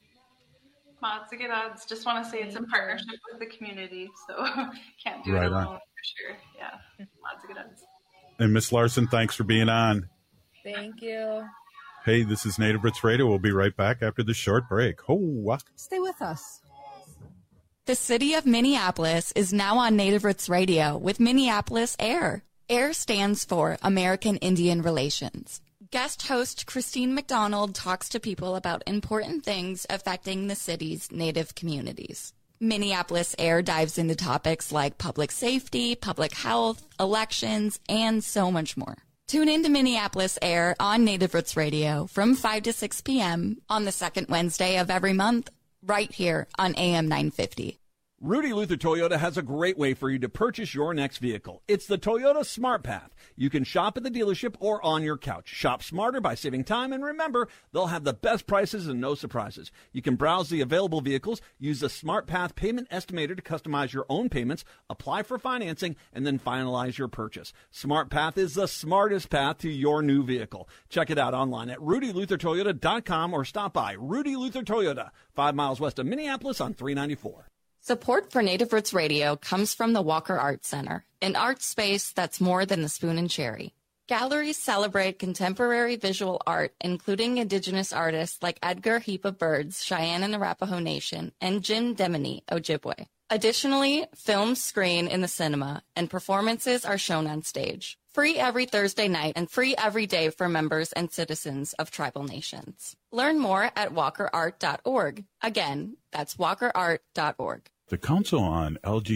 Mods Good Odds. Just want to say it's in partnership with the community, so can't do it alone for sure. Yeah, Mods Good Odds. And Miss Larson, thanks for being on. Thank you. Hey, this is Native Roots Radio. We'll be right back after this short break. Stay with us. The city of Minneapolis is now on Native Roots Radio with Minneapolis AIR. AIR stands for American Indian Relations. Guest host Christine McDonald talks to people about important things affecting the city's Native communities. Minneapolis AIR dives into topics like public safety, public health, elections, and so much more. Tune in to Minneapolis AIR on Native Roots Radio from 5 to 6 p.m. on the second Wednesday of every month, right here on AM 950. Rudy Luther Toyota has a great way for you to purchase your next vehicle. It's the Toyota Smart Path. You can shop at the dealership or on your couch. Shop smarter by saving time, and remember, they'll have the best prices and no surprises. You can browse the available vehicles, use the Smart Path payment estimator to customize your own payments, apply for financing, and then finalize your purchase. Smart Path is the smartest path to your new vehicle. Check it out online at rudyluthertoyota.com or stop by Rudy Luther Toyota, 5 miles west of Minneapolis on 394. Support for Native Roots Radio comes from the Walker Art Center, an art space that's more than the spoon and cherry. Galleries celebrate contemporary visual art, including Indigenous artists like Edgar Heap of Birds, Cheyenne and Arapaho Nation, and Jim Demini, Ojibwe. Additionally, films screen in the cinema, and performances are shown on stage. Free every Thursday night and free every day for members and citizens of tribal nations. Learn more at walkerart.org. Again, that's walkerart.org. The Council on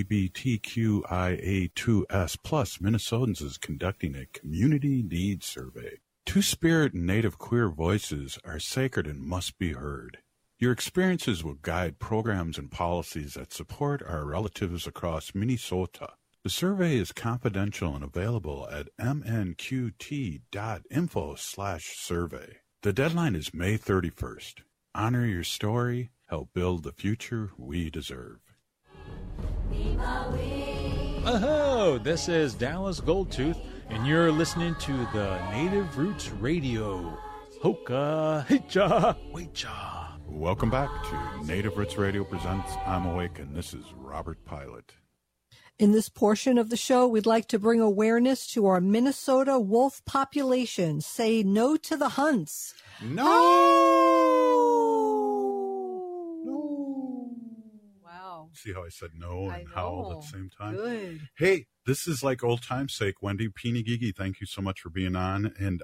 LGBTQIA2S+ Minnesotans is conducting a community needs survey. Two-Spirit and Native queer voices are sacred and must be heard. Your experiences will guide programs and policies that support our relatives across Minnesota. The survey is confidential and available at mnqt.info/survey. The deadline is May 31st. Honor your story. Help build the future we deserve. Oh, this is Dallas Goldtooth, and you're listening to the Native Roots Radio. Hoka, hicha, wecha. Welcome back to Native Roots Radio presents I'm Awake, and this is Robert Pilot. In this portion of the show, we'd like to bring awareness to our Minnesota wolf population. Say no to the hunts. No! Wow. See how I said no and howl at the same time? Good. Hey, this is like old time's sake. Wendy Peenigigi, thank you so much for being on. And,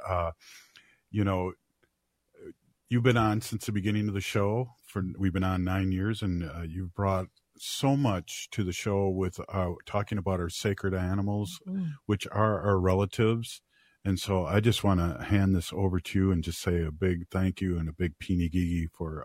you've been on since the beginning of the show. We've been on 9 years, and you've brought so much to the show with talking about our sacred animals, which are our relatives. And so I just want to hand this over to you and just say a big thank you and a big Peenigigi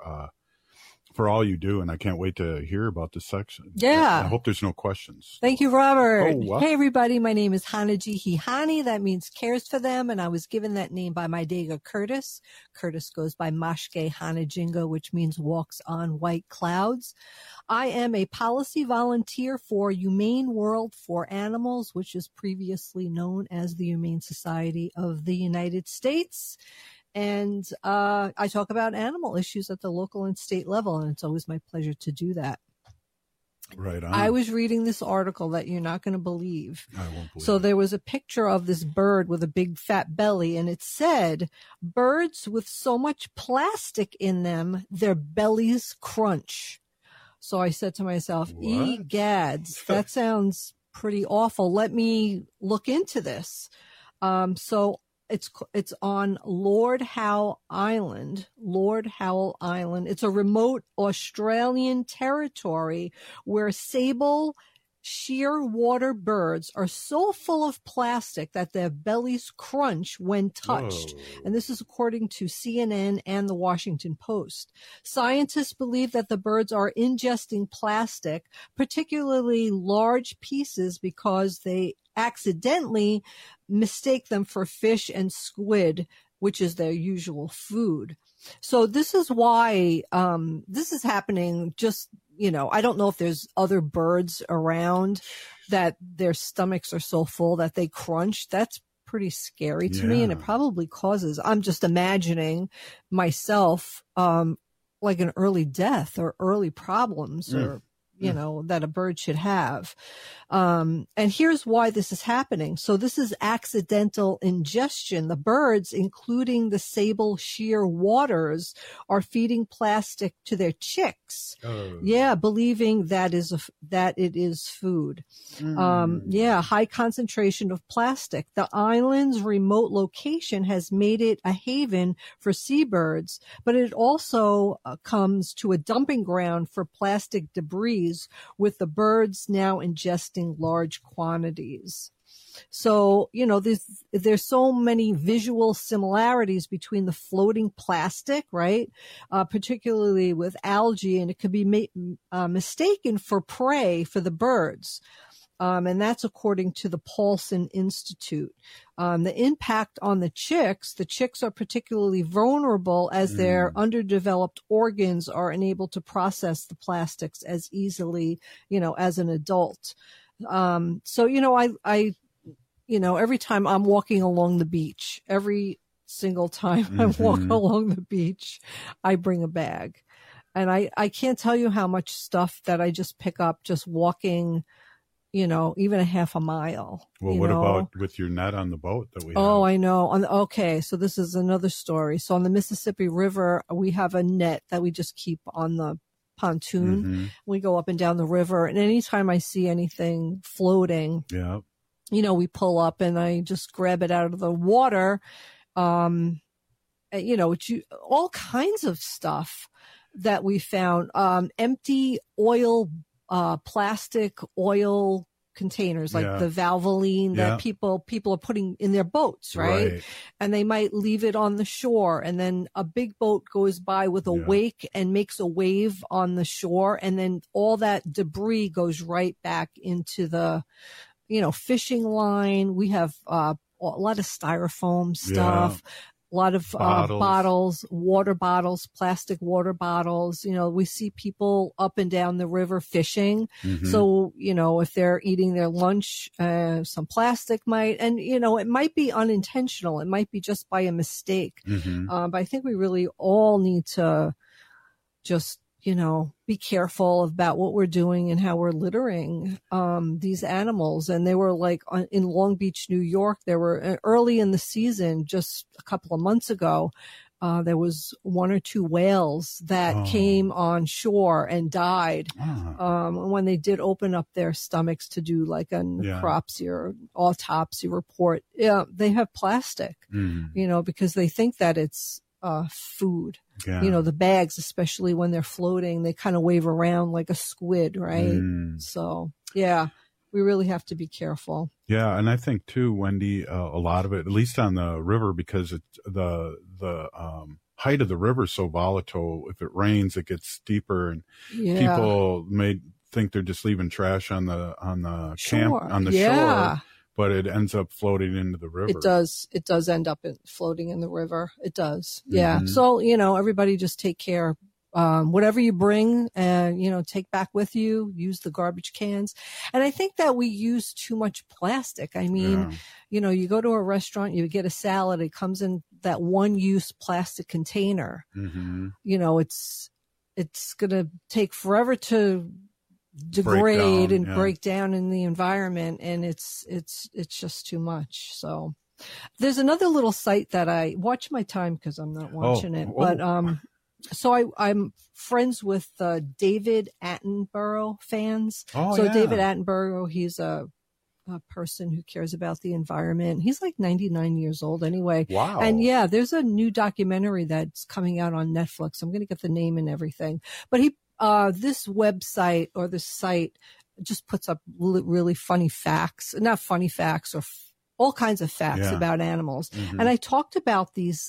for all you do. And I can't wait to hear about this section. Yeah. I hope there's no questions. Thank you, Robert. Oh, wow. Hey, everybody. My name is Hanaji Hihani. That means cares for them. And I was given that name by my Dega Curtis. Curtis goes by Mashke Hanajinga, which means walks on white clouds. I am a policy volunteer for Humane World for Animals, which is previously known as the Humane Society of the United States. And I talk about animal issues at the local and state level, and it's always my pleasure to do that. Right on. I was reading this article that you're not going to believe. I won't believe So there was a picture of this bird with a big fat belly, and it said, birds with so much plastic in them, their bellies crunch. So I said to myself, egads, that sounds pretty awful. Let me look into this. So it's on Lord Howe Island. Lord Howe Island. It's a remote Australian territory where sable shearwater birds are so full of plastic that their bellies crunch when touched. Whoa. And this is according to CNN and the Washington Post. Scientists believe that the birds are ingesting plastic, particularly large pieces, because they accidentally mistake them for fish and squid, which is their usual food. So this is why this is happening. Just, I don't know if there's other birds around that their stomachs are so full that they crunch. That's pretty scary to me. And it probably causes, I'm just imagining myself like an early death or early problems or that a bird should have. And here's why this is happening. So this is accidental ingestion. The birds, including the sable shearwaters, are feeding plastic to their chicks. Believing that it is food. High concentration of plastic. The island's remote location has made it a haven for seabirds, but it also comes to a dumping ground for plastic debris, with the birds now ingesting large quantities. So, there's so many visual similarities between the floating plastic, right? Particularly with algae, and it could be mistaken for prey for the birds. And that's according to the Paulson Institute. The impact on the chicks are particularly vulnerable as their underdeveloped organs are unable to process the plastics as easily, as an adult. Every time I'm walking along the beach, every single time I walk along the beach, I bring a bag. And I can't tell you how much stuff that I just pick up just walking, even a half a mile. Well, what about with your net on the boat that we have? Oh, I know. Okay, so this is another story. So on the Mississippi River, we have a net that we just keep on the pontoon. We go up and down the river, and anytime I see anything floating, we pull up and I just grab it out of the water. All kinds of stuff that we found. Empty oil, plastic oil containers, like Yeah. the Valvoline that people are putting in their boats, right? And they might leave it on the shore, and then a big boat goes by with a wake and makes a wave on the shore, and then all that debris goes right back into the, fishing line. We have a lot of styrofoam stuff. A lot of bottles, water bottles, plastic water bottles. We see people up and down the river fishing. Mm-hmm. So, if they're eating their lunch, some plastic might, and, it might be unintentional. It might be just by a mistake. Mm-hmm. But I think we really all need to just, be careful about what we're doing and how we're littering these animals. And they were like in Long Beach, New York, there were early in the season, just a couple of months ago, there was 1 or 2 whales that came on shore and died when they did open up their stomachs to do like a necropsy or autopsy report. Yeah, they have plastic, because they think that it's food. Yeah. The bags, especially when they're floating, they kind of wave around like a squid, right? So, yeah, we really have to be careful. Yeah, and I think too, Wendy, a lot of it, at least on the river, because it's the height of the river is so volatile. If it rains, it gets steeper, and people may think they're just leaving trash on the shore. But it ends up floating into the river. It does. It does end up floating in the river. It does. Yeah. Mm-hmm. So, everybody just take care. Whatever you bring, take back with you, use the garbage cans. And I think that we use too much plastic. I mean, you go to a restaurant, you get a salad, it comes in that one-use plastic container. Mm-hmm. It's going to take forever to degrade and break down in the environment, and it's just too much. So there's another little site that I watch my time because I'm not watching it, but so I'm friends with David Attenborough fans. David Attenborough, he's a person who cares about the environment. He's like 99 years old anyway. Wow. And there's a new documentary that's coming out on Netflix. I'm going to get the name and everything, but this website or this site just puts up really funny facts, not funny facts, or all kinds of facts about animals. Mm-hmm. And I talked about these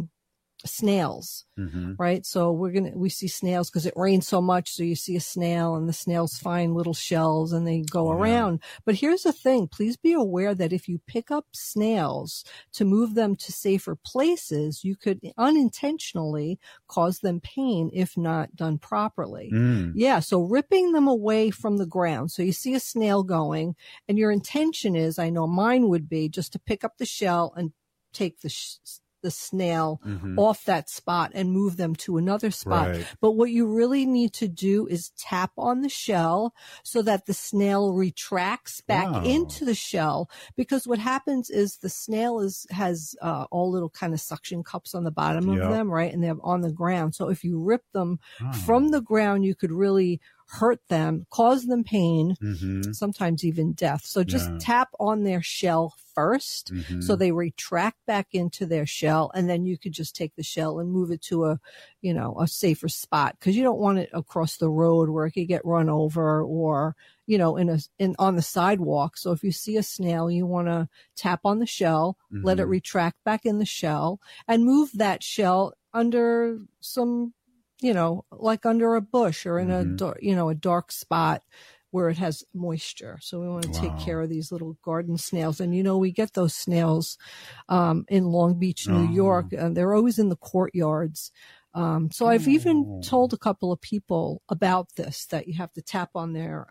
snails, right? So we see snails because it rains so much. So you see a snail, and the snails find little shells and they go around. But here's the thing. Please be aware that if you pick up snails to move them to safer places, you could unintentionally cause them pain if not done properly. Yeah. So ripping them away from the ground. So you see a snail going, and your intention is, I know mine would be, just to pick up the shell and take the snail off that spot and move them to another spot. Right. But what you really need to do is tap on the shell so that the snail retracts back into the shell, because what happens is the snail has all little kind of suction cups on the bottom of them, right? And they're on the ground. So if you rip them from the ground, you could really hurt them, cause them pain, sometimes even death. So just tap on their shell first so they retract back into their shell, and then you could just take the shell and move it to a safer spot, because you don't want it across the road where it could get run over, or on the sidewalk. So if you see a snail, you want to tap on the shell, let it retract back in the shell, and move that shell under some like under a bush or in a dark spot where it has moisture. So we want to take care of these little garden snails. And, we get those snails in Long Beach, New York, and they're always in the courtyards. So I've even told a couple of people about this, that you have to tap on their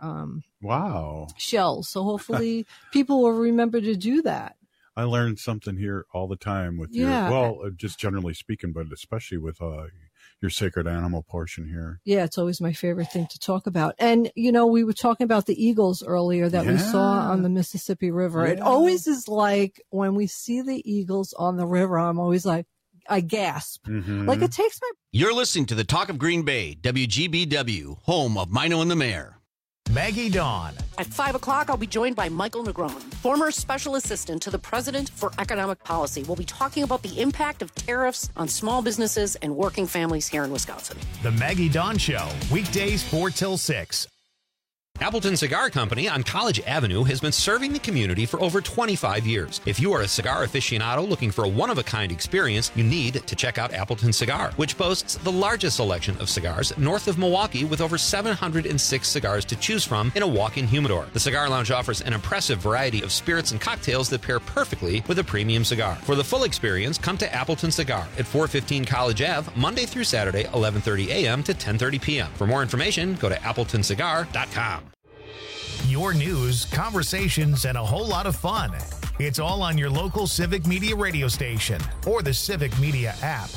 shells. So hopefully people will remember to do that. I learned something here all the time with just generally speaking, but especially with your sacred animal portion here. Yeah, it's always my favorite thing to talk about. And, we were talking about the eagles earlier that we saw on the Mississippi River. It always is like when we see the eagles on the river, I'm always like, I gasp. Like it takes my... You're listening to the Talk of Green Bay, WGBW, home of Mino and the Mayor. Maggie Dawn. At 5 o'clock, I'll be joined by Michael Negron, former special assistant to the president for economic policy. We'll be talking about the impact of tariffs on small businesses and working families here in Wisconsin. The Maggie Dawn Show, weekdays 4 till 6. Appleton Cigar Company on College Avenue has been serving the community for over 25 years. If you are a cigar aficionado looking for a one-of-a-kind experience, you need to check out Appleton Cigar, which boasts the largest selection of cigars north of Milwaukee with over 706 cigars to choose from in a walk-in humidor. The Cigar Lounge offers an impressive variety of spirits and cocktails that pair perfectly with a premium cigar. For the full experience, come to Appleton Cigar at 415 College Ave, Monday through Saturday, 11:30 a.m. to 10:30 p.m. For more information, go to appletonscigar.com. Your news, conversations, and a whole lot of fun. It's all on your local Civic Media radio station or the Civic Media app.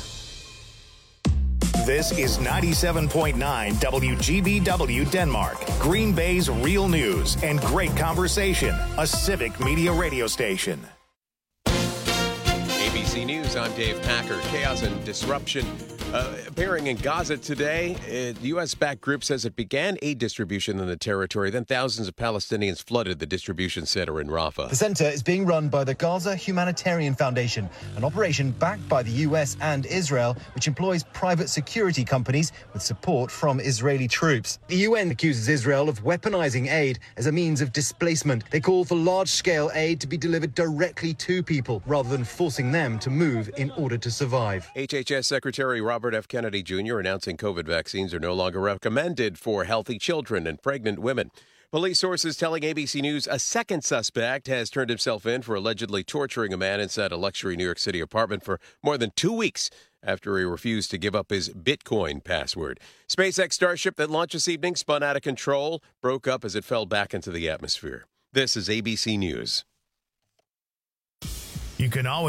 This is 97.9 WGBW Denmark, Green Bay's real news and great conversation, a Civic Media radio station. ABC News, I'm Dave Packer. Chaos and disruption appearing in Gaza today. The U.S.-backed group says it began aid distribution in the territory. Then thousands of Palestinians flooded the distribution center in Rafah. The center is being run by the Gaza Humanitarian Foundation, an operation backed by the U.S. and Israel, which employs private security companies with support from Israeli troops. The UN accuses Israel of weaponizing aid as a means of displacement. They call for large-scale aid to be delivered directly to people rather than forcing them to move in order to survive. HHS Secretary Robert F. Kennedy Jr. announcing COVID vaccines are no longer recommended for healthy children and pregnant women. Police sources telling ABC News a second suspect has turned himself in for allegedly torturing a man inside a luxury New York City apartment for more than 2 weeks after he refused to give up his Bitcoin password. SpaceX Starship that launched this evening spun out of control, broke up as it fell back into the atmosphere. This is ABC News. You can always